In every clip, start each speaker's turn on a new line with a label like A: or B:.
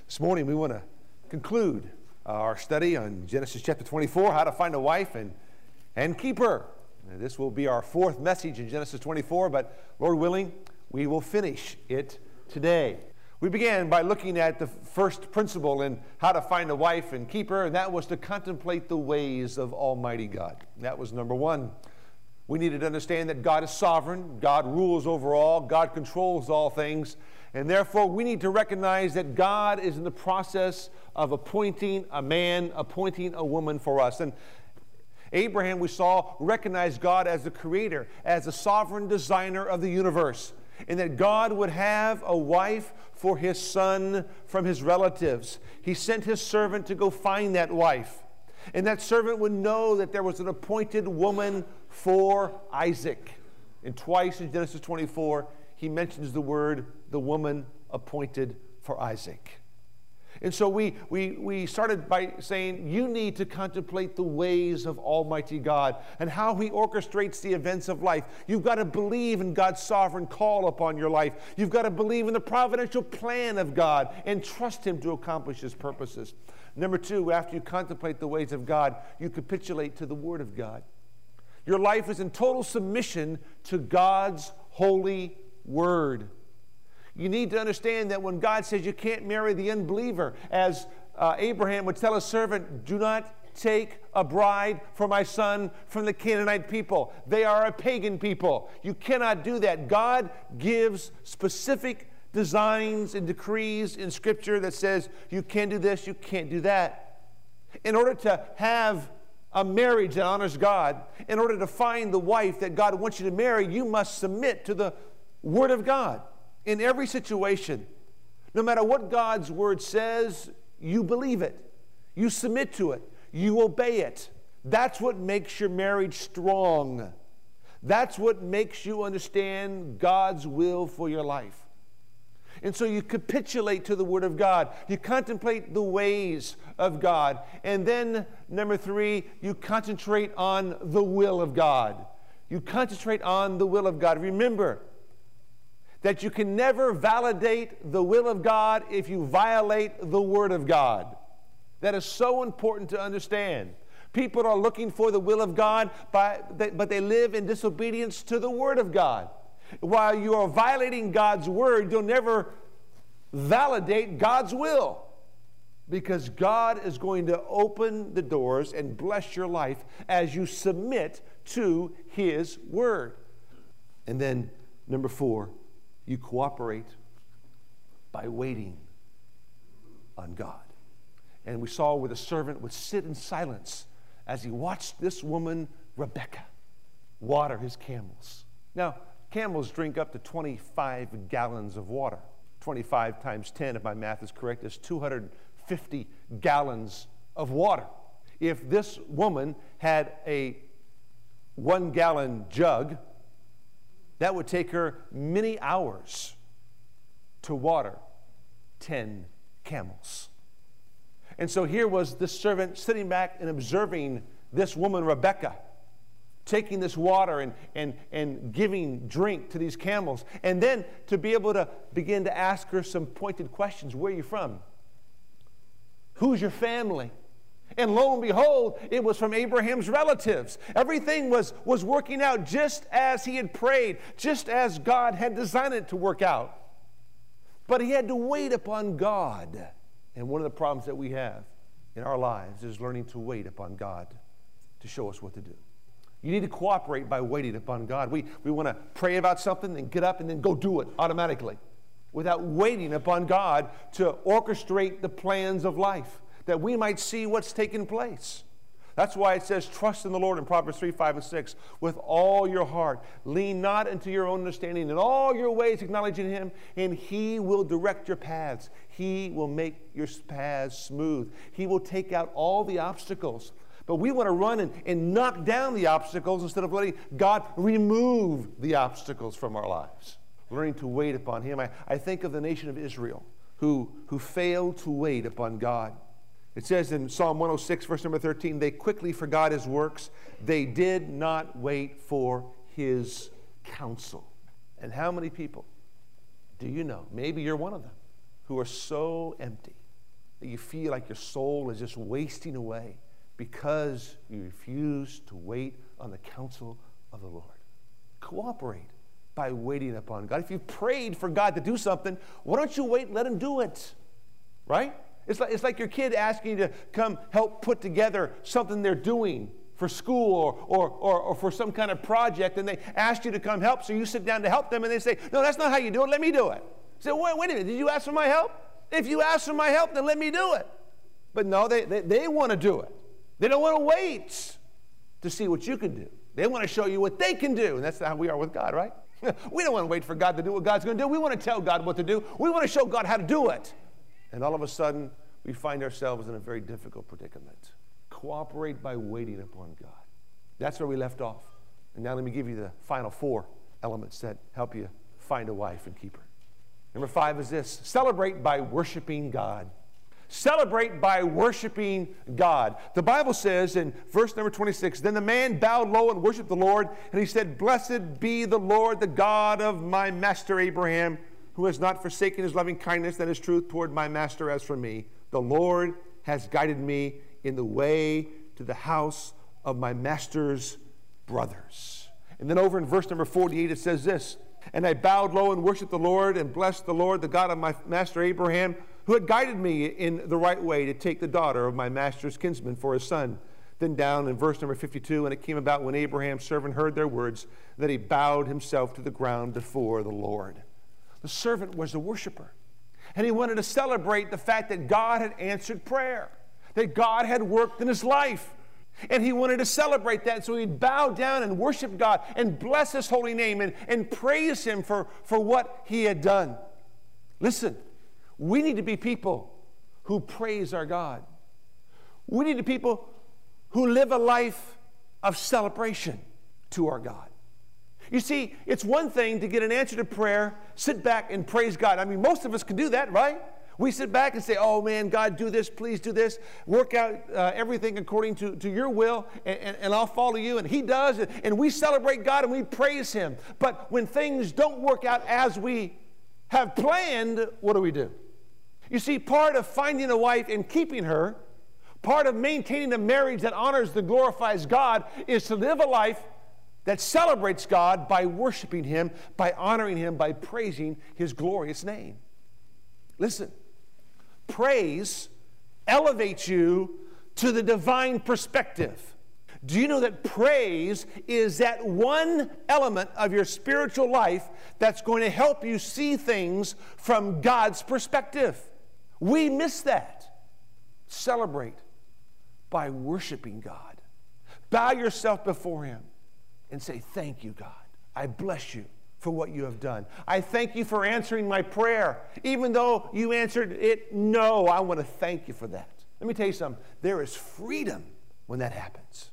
A: This morning we want to conclude our study on Genesis chapter 24, how to find a wife and keep her. And this will be our fourth message in Genesis 24, but Lord willing, we will finish it today. We began by looking at the first principle in how to find a wife and keep her, and that was to contemplate the ways of Almighty God. That was number one. We needed to understand that God is sovereign, God rules over all, God controls all things, and therefore we need to recognize that God is in the process of appointing a man, appointing a woman for us. And Abraham, we saw, recognized God as the creator, as the sovereign designer of the universe, and that God would have a wife for his son from his relatives. He sent his servant to go find that wife, and that servant would know that there was an appointed woman for Isaac. And twice in Genesis 24, he mentions the word, the woman appointed for Isaac. And so we started by saying you need to contemplate the ways of Almighty God and how He orchestrates the events of life. You've got to believe in God's sovereign call upon your life. You've got to believe in the providential plan of God and trust Him to accomplish His purposes. Number two, after you contemplate the ways of God, you capitulate to the Word of God. Your life is in total submission to God's holy Word. You need to understand that when God says you can't marry the unbeliever, as Abraham would tell his servant, do not take a bride for my son from the Canaanite people. They are a pagan people. You cannot do that. God gives specific designs and decrees in Scripture that says you can't do this, you can't do that. In order to have a marriage that honors God, in order to find the wife that God wants you to marry, you must submit to the Word of God. In every situation, no matter what God's Word says, you believe it. You submit to it. You obey it. That's what makes your marriage strong. That's what makes you understand God's will for your life. And so you capitulate to the Word of God. You contemplate the ways of God. And then, number three, you concentrate on the will of God. You concentrate on the will of God. Remember that you can never validate the will of God if you violate the Word of God. That is so important to understand. People are looking for the will of God, but they live in disobedience to the Word of God. While you are violating God's Word, you'll never validate God's will, because God is going to open the doors and bless your life as you submit to His Word. And then, number four, you cooperate by waiting on God. And we saw where the servant would sit in silence as he watched this woman, Rebekah, water his camels. Now, camels drink up to 25 gallons of water. 25 times 10, if my math is correct, is 250 gallons of water. If this woman had a 1-gallon jug, that would take her many hours to water 10 camels. And so here was this servant sitting back and observing this woman, Rebekah, taking this water and giving drink to these camels. And then to be able to begin to ask her some pointed questions. Where are you from? Who's your family? And lo and behold, it was from Abraham's relatives. Everything was working out just as he had prayed, just as God had designed it to work out. But he had to wait upon God. And one of the problems that we have in our lives is learning to wait upon God to show us what to do. You need to cooperate by waiting upon God. We want to pray about something and get up and then go do it automatically without waiting upon God to orchestrate the plans of life, that we might see what's taking place. That's why it says, trust in the Lord in Proverbs 3, 5, and 6. With all your heart, lean not into your own understanding. In all your ways acknowledging Him, and He will direct your paths. He will make your paths smooth. He will take out all the obstacles. But we want to run and knock down the obstacles instead of letting God remove the obstacles from our lives. Learning to wait upon Him. I think of the nation of Israel who failed to wait upon God. It says in Psalm 106, verse number 13, they quickly forgot His works. They did not wait for His counsel. And how many people do you know, maybe you're one of them, who are so empty, that you feel like your soul is just wasting away because you refuse to wait on the counsel of the Lord. Cooperate by waiting upon God. If you've prayed for God to do something, why don't you wait and let him do it? Right? It's like your kid asking you to come help put together something they're doing for school or for some kind of project, and they ask you to come help, so you sit down to help them, and they say, no, that's not how you do it, let me do it. You say, wait a minute, did you ask for my help? If you ask for my help, then let me do it. But no, they want to do it. They don't want to wait to see what you can do. They want to show you what they can do, and that's how we are with God, right? We don't want to wait for God to do what God's going to do. We want to tell God what to do. We want to show God how to do it. And all of a sudden, we find ourselves in a very difficult predicament. Cooperate by waiting upon God. That's where we left off. And now let me give you the final 4 elements that help you find a wife and keep her. Number 5 is this: celebrate by worshiping God. Celebrate by worshiping God. The Bible says in verse number 26, then the man bowed low and worshiped the Lord, and he said, blessed be the Lord, the God of my master Abraham, who has not forsaken his loving kindness and his truth toward my master as for me. The Lord has guided me in the way to the house of my master's brothers. And then over in verse number 48, it says this, and I bowed low and worshiped the Lord and blessed the Lord, the God of my master Abraham, who had guided me in the right way to take the daughter of my master's kinsman for his son. Then down in verse number 52, and it came about when Abraham's servant heard their words, that he bowed himself to the ground before the Lord. The servant was a worshiper, and he wanted to celebrate the fact that God had answered prayer, that God had worked in his life. And he wanted to celebrate that, so he'd bow down and worship God and bless his holy name and praise him for what he had done. Listen, we need to be people who praise our God. We need to be people who live a life of celebration to our God. You see, it's one thing to get an answer to prayer, sit back and praise God. I mean, most of us can do that, right? We sit back and say, oh man, God, do this, please do this. Work out everything according to your will, and I'll follow you. And he does, and we celebrate God and we praise him. But when things don't work out as we have planned, what do? You see, part of finding a wife and keeping her, part of maintaining a marriage that honors and glorifies God, is to live a life that celebrates God by worshiping him, by honoring him, by praising his glorious name. Listen, praise elevates you to the divine perspective. Do you know that praise is that one element of your spiritual life that's going to help you see things from God's perspective? We miss that. Celebrate by worshiping God. Bow yourself before him and say, thank you, God. I bless you for what you have done. I thank you for answering my prayer. Even though you answered it no, I want to thank you for that. Let me tell you something. There is freedom when that happens.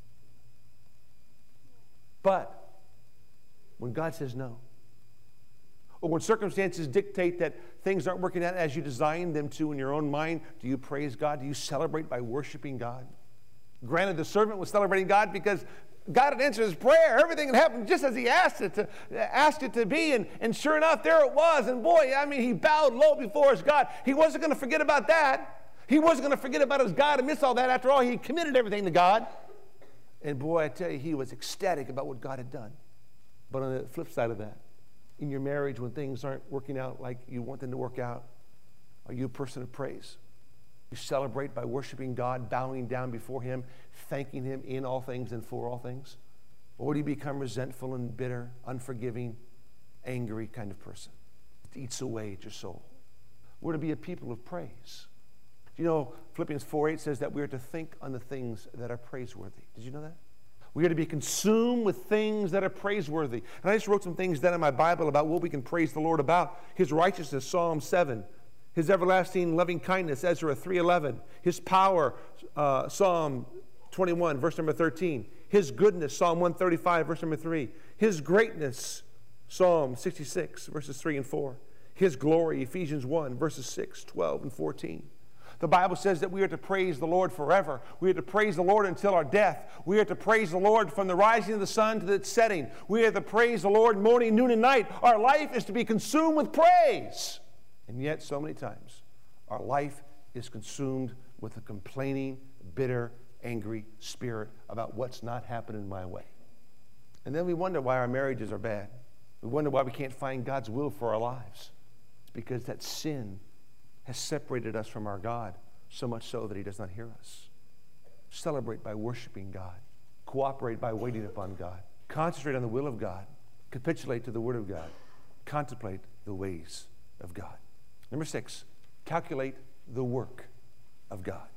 A: But when God says no, or when circumstances dictate that things aren't working out as you designed them to in your own mind, do you praise God? Do you celebrate by worshiping God? Granted, the servant was celebrating God because God had answered his prayer. Everything had happened just as he asked it to be. And sure enough, there it was. And boy, I mean, he bowed low before his God. He wasn't going to forget about that. He wasn't going to forget about his God and miss all that. After all, he committed everything to God. And boy, I tell you, he was ecstatic about what God had done. But on the flip side of that, in your marriage, when things aren't working out like you want them to work out, are you a person of praise? You celebrate by worshiping God, bowing down before him, thanking him in all things and for all things? Or do you become resentful and bitter, unforgiving, angry kind of person? It eats away at your soul. We're to be a people of praise. You know, Philippians 4:8 says that we are to think on the things that are praiseworthy. Did you know that? We are to be consumed with things that are praiseworthy. And I just wrote some things down in my Bible about what we can praise the Lord about. His righteousness, Psalm 7. His everlasting loving kindness, Ezra 3:11. His power, Psalm 21, verse number 13. His goodness, Psalm 135, verse number 3. His greatness, Psalm 66, verses 3 and 4. His glory, Ephesians 1, verses 6, 12, and 14. The Bible says that we are to praise the Lord forever. We are to praise the Lord until our death. We are to praise the Lord from the rising of the sun to its setting. We are to praise the Lord morning, noon, and night. Our life is to be consumed with praise. And yet, so many times, our life is consumed with a complaining, bitter, angry spirit about what's not happening my way. And then we wonder why our marriages are bad. We wonder why we can't find God's will for our lives. It's because that sin has separated us from our God, so much so that he does not hear us. Celebrate by worshiping God. Cooperate by waiting upon God. Concentrate on the will of God. Capitulate to the Word of God. Contemplate the ways of God. Number 6, calculate the work of God.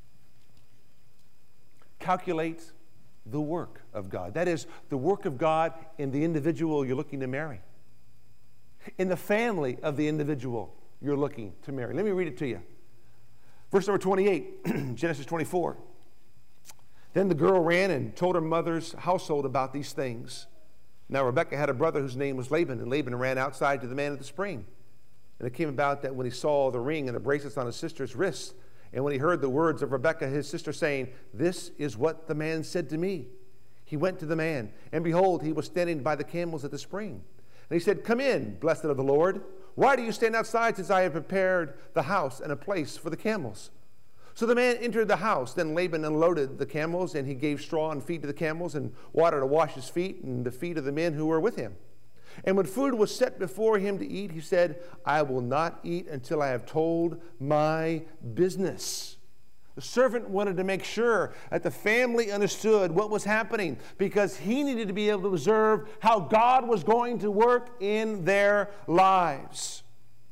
A: Calculate the work of God. That is, the work of God in the individual you're looking to marry, in the family of the individual you're looking to marry. Let me read it to you. Verse number 28, Genesis 24. Then the girl ran and told her mother's household about these things. Now Rebekah had a brother whose name was Laban, and Laban ran outside to the man at the spring. And it came about that when he saw the ring and the bracelets on his sister's wrists, and when he heard the words of Rebekah, his sister, saying, "This is what the man said to me," he went to the man, and behold, he was standing by the camels at the spring. And he said, "Come in, blessed of the Lord. Why do you stand outside, since I have prepared the house and a place for the camels?" So the man entered the house. Then Laban unloaded the camels, and he gave straw and feed to the camels, and water to wash his feet and the feet of the men who were with him. And when food was set before him to eat, he said, "I will not eat until I have told my business." The servant wanted to make sure that the family understood what was happening, because he needed to be able to observe how God was going to work in their lives.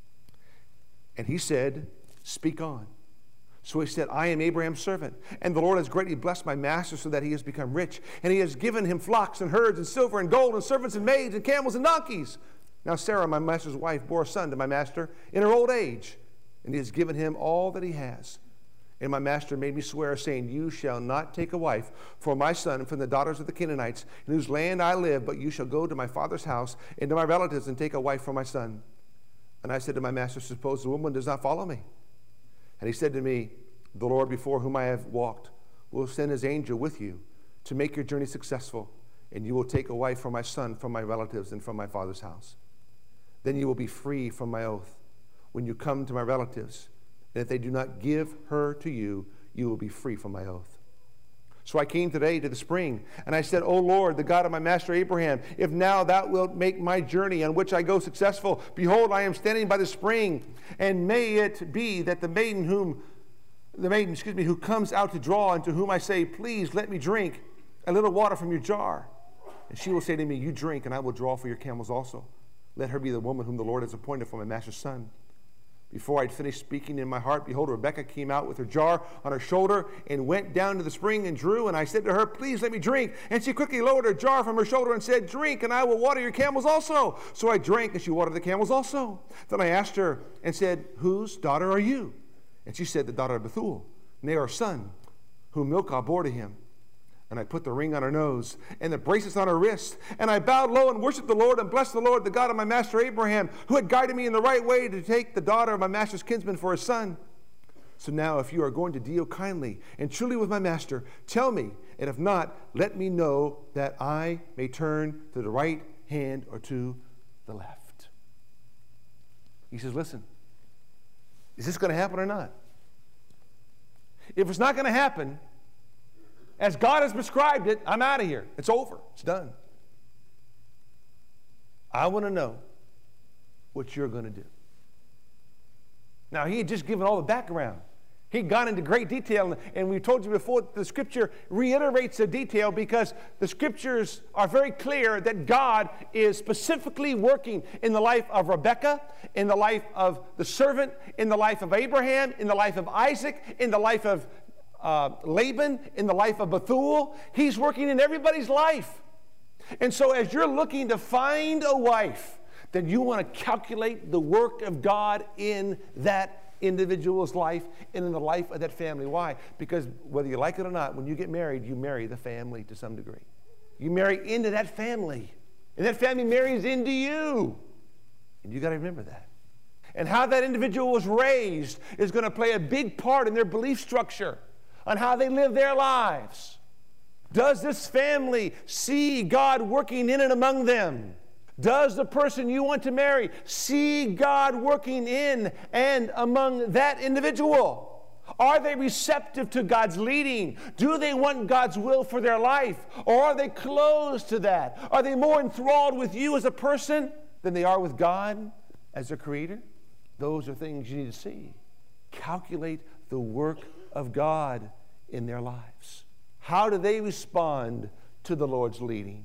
A: And he said, "Speak on." So he said, "I am Abraham's servant, and the Lord has greatly blessed my master so that he has become rich, and he has given him flocks and herds and silver and gold and servants and maids and camels and donkeys. Now Sarah, my master's wife, bore a son to my master in her old age, and he has given him all that he has. And my master made me swear, saying, you shall not take a wife for my son from the daughters of the Canaanites, in whose land I live, but you shall go to my father's house and to my relatives and take a wife for my son. And I said to my master, suppose the woman does not follow me? And he said to me, the Lord before whom I have walked will send his angel with you to make your journey successful, and you will take a wife for my son from my relatives and from my father's house. Then you will be free from my oath when you come to my relatives, and if they do not give her to you, you will be free from my oath. So I came today to the spring, and I said, O Lord, the God of my master Abraham, if now thou wilt make my journey on which I go successful, behold, I am standing by the spring, and may it be that the maiden who comes out to draw, and to whom I say, please let me drink a little water from your jar. And she will say to me, you drink, and I will draw for your camels also. Let her be the woman whom the Lord has appointed for my master's son. Before I'd finished speaking in my heart, behold, Rebekah came out with her jar on her shoulder and went down to the spring and drew. And I said to her, please let me drink. And she quickly lowered her jar from her shoulder and said, drink, and I will water your camels also. So I drank, and she watered the camels also. Then I asked her and said, whose daughter are you? And she said, the daughter of Bethuel, Naor's son, whom Milcah bore to him. And I put the ring on her nose and the bracelets on her wrist. And I bowed low and worshiped the Lord and blessed the Lord, the God of my master Abraham, who had guided me in the right way to take the daughter of my master's kinsman for his son. So now if you are going to deal kindly and truly with my master, tell me, and if not, let me know that I may turn to the right hand or to the left. He says, listen, is this going to happen or not? If it's not going to happen, as God has prescribed it, I'm out of here. It's over. It's done. I want to know what you're going to do. Now, he had just given all the background. He'd gone into great detail, and we told you before, the Scripture reiterates the detail because the Scriptures are very clear that God is specifically working in the life of Rebekah, in the life of the servant, in the life of Abraham, in the life of Isaac, in the life of Laban, in the life of Bethuel. He's working in everybody's life. And so as you're looking to find a wife, then you want to calculate the work of God in that individual's life and in the life of that family. Why? Because whether you like it or not, when you get married, you marry the family to some degree. You marry into that family, and that family marries into you. And you got to remember that. And how that individual was raised is going to play a big part in their belief structure, on how they live their lives. Does this family see God working in and among them? Does the person you want to marry see God working in and among that individual? Are they receptive to God's leading? Do they want God's will for their life? Or are they closed to that? Are they more enthralled with you as a person than they are with God as their creator? Those are things you need to see. Calculate the work of God in their lives. How do they respond to the Lord's leading?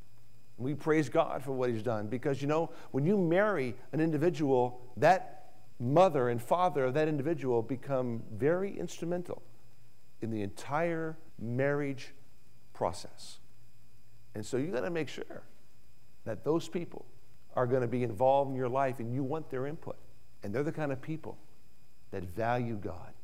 A: We praise God for what He's done, because you know, when you marry an individual, that mother and father of that individual become very instrumental in the entire marriage process. And so you got to make sure that those people are going to be involved in your life, and you want their input. And they're the kind of people that value God.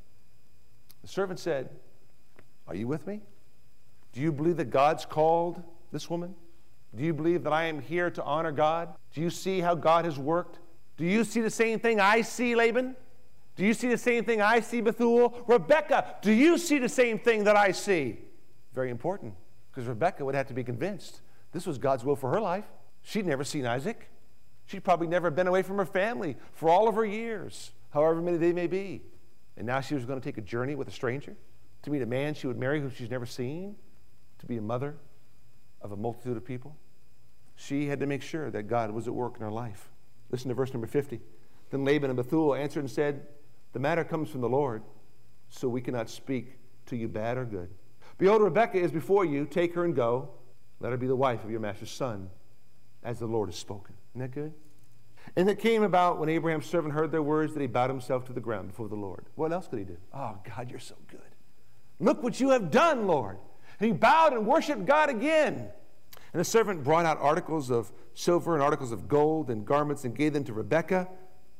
A: The servant said, "Are you with me? Do you believe that God's called this woman? Do you believe that I am here to honor God? Do you see how God has worked? Do you see the same thing I see, Laban? Do you see the same thing I see, Bethuel? Rebecca, do you see the same thing that I see?" Very important, because Rebecca would have to be convinced this was God's will for her life. She'd never seen Isaac. She'd probably never been away from her family for all of her years, however many they may be. And now she was going to take a journey with a stranger to meet a man she would marry who she's never seen, to be a mother of a multitude of people. She had to make sure that God was at work in her life. Listen to verse number 50. Then Laban and Bethuel answered and said, "The matter comes from the Lord, so we cannot speak to you bad or good. Behold, Rebekah is before you. Take her and go. Let her be the wife of your master's son, as the Lord has spoken." Isn't that good? And it came about when Abraham's servant heard their words that he bowed himself to the ground before the Lord. What else could he do? "Oh, God, you're so good. Look what you have done, Lord." And he bowed and worshiped God again. And the servant brought out articles of silver and articles of gold and garments and gave them to Rebekah.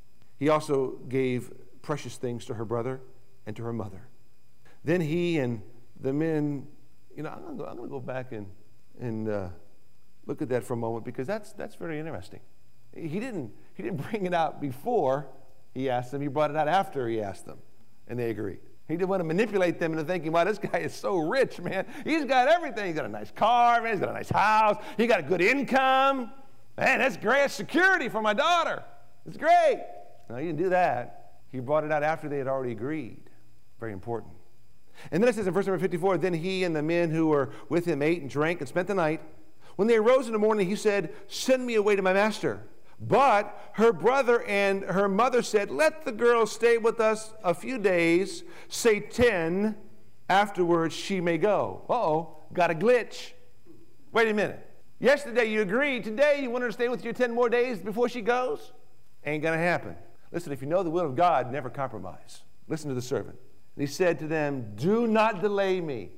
A: He also gave precious things to her brother and to her mother. Then he and the men, I'm going to go back and look at that for a moment, because that's very interesting. He didn't bring it out before he asked them. He brought it out after he asked them, and they agreed. He didn't want to manipulate them into thinking, wow, this guy is so rich, man. He's got everything. He's got a nice car, man. He's got a nice house. He got a good income. Man, that's great security for my daughter. It's great. No, he didn't do that. He brought it out after they had already agreed. Very important. And then it says in verse number 54, then he and the men who were with him ate and drank and spent the night. When they arose in the morning, he said, "Send me away to my master." But her brother and her mother said, "Let the girl stay with us a few days, say 10. Afterwards she may go." Uh-oh, got a glitch. Wait a minute. Yesterday you agreed. Today you want her to stay with you 10 more days before she goes? Ain't going to happen. Listen, if you know the will of God, never compromise. Listen to the servant. And he said to them, "Do not delay me."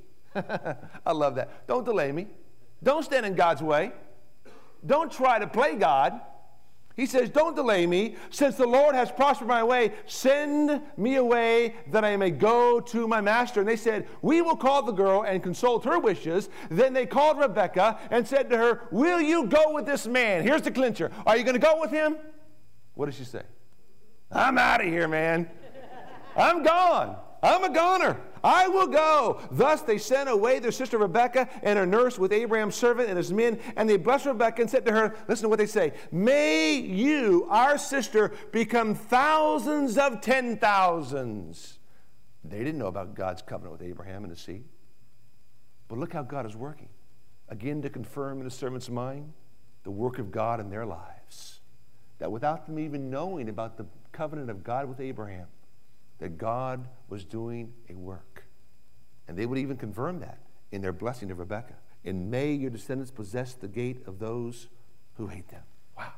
A: I love that. Don't delay me. Don't stand in God's way. Don't try to play God. He says, "Don't delay me. Since the Lord has prospered my way, send me away that I may go to my master." And they said, "We will call the girl and consult her wishes." Then they called Rebekah and said to her, "Will you go with this man?" Here's the clincher. Are you going to go with him? What does she say? "I'm out of here, man. I'm gone. I'm a goner. I will go." Thus they sent away their sister Rebekah and her nurse with Abraham's servant and his men, and they blessed Rebekah and said to her, listen to what they say, "May you, our sister, become thousands of 10,000s." They didn't know about God's covenant with Abraham and his seed. But look how God is working. Again, to confirm in the servant's mind the work of God in their lives. That without them even knowing about the covenant of God with Abraham, that God was doing a work. And they would even confirm that in their blessing of Rebekah. "And may your descendants possess the gate of those who hate them." Wow.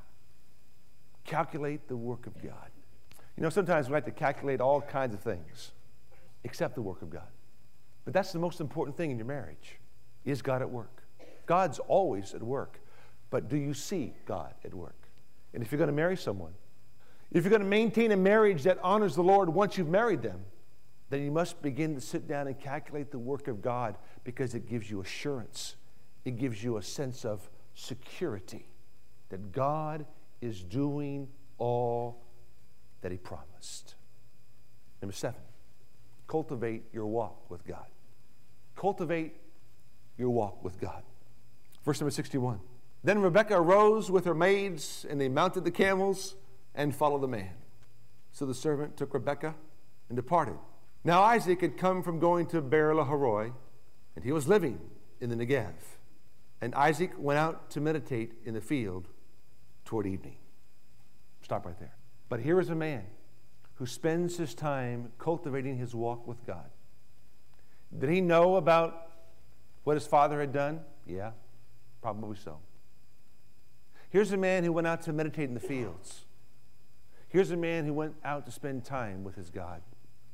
A: Calculate the work of God. Sometimes we like to calculate all kinds of things except the work of God. But that's the most important thing in your marriage. Is God at work? God's always at work. But do you see God at work? And if you're going to marry someone, if you're going to maintain a marriage that honors the Lord once you've married them, then you must begin to sit down and calculate the work of God, because it gives you assurance. It gives you a sense of security that God is doing all that He promised. Number 7, cultivate your walk with God. Cultivate your walk with God. Verse number 61. Then Rebekah arose with her maids, and they mounted the camels and followed the man. So the servant took Rebekah and departed. Now Isaac had come from going to Beer-lahai-roi, and he was living in the Negev. And Isaac went out to meditate in the field toward evening. Stop right there. But here is a man who spends his time cultivating his walk with God. Did he know about what his father had done? Yeah, probably so. Here's a man who went out to meditate in the fields. Here's a man who went out to spend time with his God,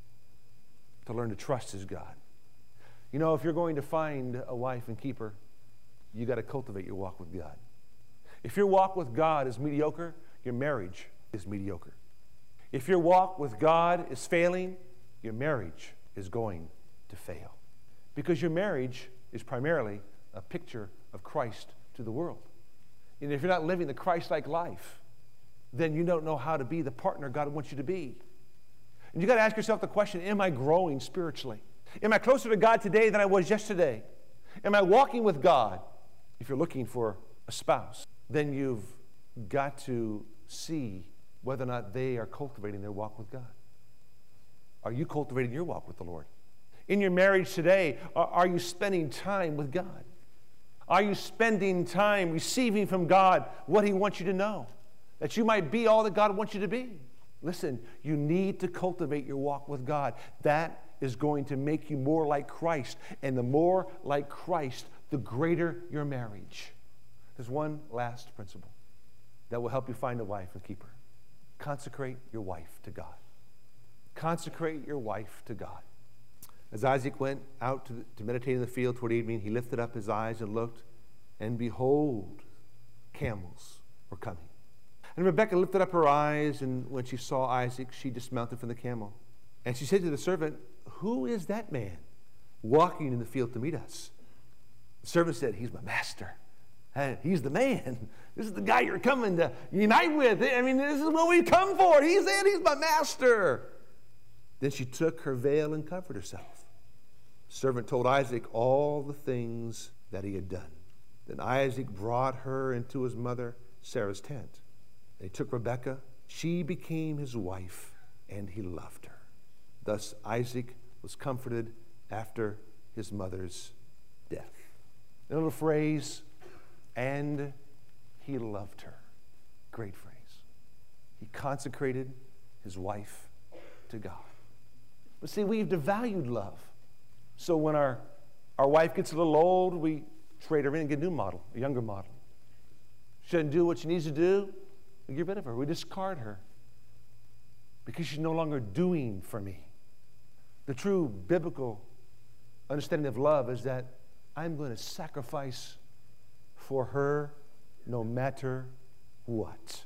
A: to learn to trust his God. You know, if you're going to find a wife and keep her, you got to cultivate your walk with God. If your walk with God is mediocre, your marriage is mediocre. If your walk with God is failing, your marriage is going to fail. Because your marriage is primarily a picture of Christ to the world. And if you're not living the Christ-like life, then you don't know how to be the partner God wants you to be. And you got to ask yourself the question, am I growing spiritually? Am I closer to God today than I was yesterday? Am I walking with God? If you're looking for a spouse, then you've got to see whether or not they are cultivating their walk with God. Are you cultivating your walk with the Lord? In your marriage today, are you spending time with God? Are you spending time receiving from God what He wants you to know? That you might be all that God wants you to be. Listen, you need to cultivate your walk with God. That is going to make you more like Christ. And the more like Christ, the greater your marriage. There's one last principle that will help you find a wife and keep her. Consecrate your wife to God. Consecrate your wife to God. As Isaac went out to meditate in the field toward evening, he lifted up his eyes and looked, and behold, camels were coming. And Rebekah lifted up her eyes, and when she saw Isaac, she dismounted from the camel. And she said to the servant, "Who is that man walking in the field to meet us?" The servant said, "He's my master. He's the man. This is the guy you're coming to unite with. I mean, this is what we come for. He's my master." Then she took her veil and covered herself. The servant told Isaac all the things that he had done. Then Isaac brought her into his mother Sarah's tent. They took Rebekah. She became his wife, and he loved her. Thus Isaac was comforted after his mother's death. A little phrase, and he loved her. Great phrase. He consecrated his wife to God. But see, we've devalued love. So when our wife gets a little old, we trade her in and get a new model, a younger model. She doesn't do what she needs to do, we get rid of her. We discard her because she's no longer doing for me. The true biblical understanding of love is that I'm going to sacrifice for her no matter what.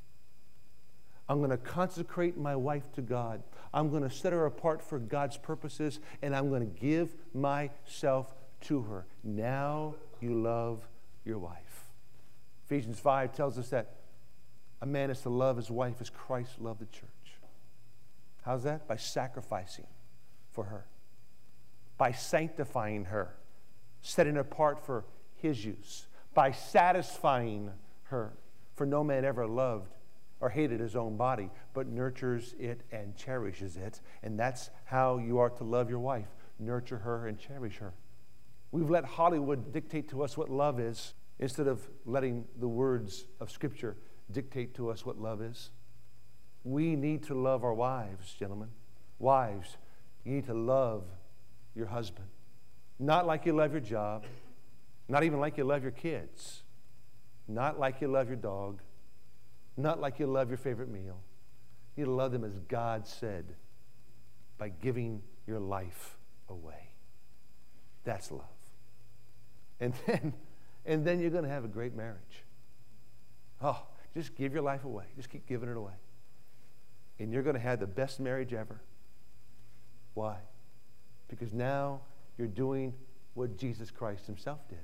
A: I'm going to consecrate my wife to God. I'm going to set her apart for God's purposes, and I'm going to give myself to her. Now you love your wife. Ephesians 5 tells us that a man is to love his wife as Christ loved the church. How's that? By sacrificing for her, by sanctifying her, setting her apart for his use, by satisfying her. For no man ever loved or hated his own body, but nurtures it and cherishes it. And that's how you are to love your wife. Nurture her and cherish her. We've let Hollywood dictate to us what love is instead of letting the words of Scripture dictate to us what love is. We need to love our wives, gentlemen. Wives, you need to love your husband. Not like you love your job. Not even like you love your kids. Not like you love your dog. Not like you love your favorite meal. You love them as God said, by giving your life away. That's love. And then you're going to have a great marriage. Oh, just give your life away. Just keep giving it away. And you're going to have the best marriage ever. Why? Because now you're doing what Jesus Christ himself did.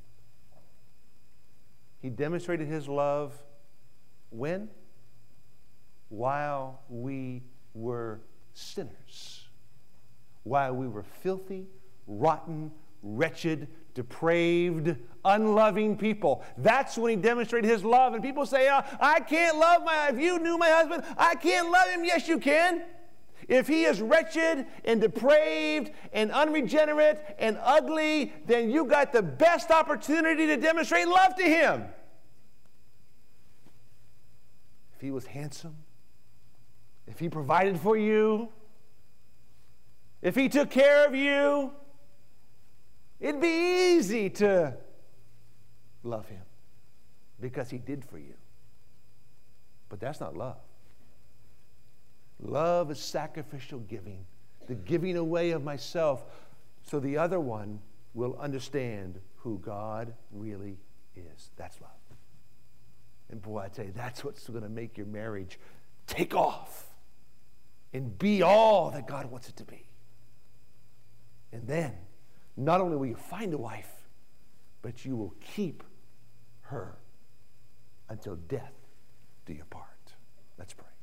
A: He demonstrated his love when? While we were sinners. While we were filthy, rotten, wretched, depraved, unloving people. That's when he demonstrated his love. And people say, I can't love if you knew my husband, I can't love him. Yes, you can. If he is wretched and depraved and unregenerate and ugly, then you got the best opportunity to demonstrate love to him. If he was handsome, if he provided for you, if he took care of you, it'd be easy to love him because he did for you. But that's not love. Love is sacrificial giving, the giving away of myself so the other one will understand who God really is. That's love. And boy, I tell you, that's what's going to make your marriage take off and be all that God wants it to be. And then, not only will you find a wife, but you will keep her until death do you part. Let's pray.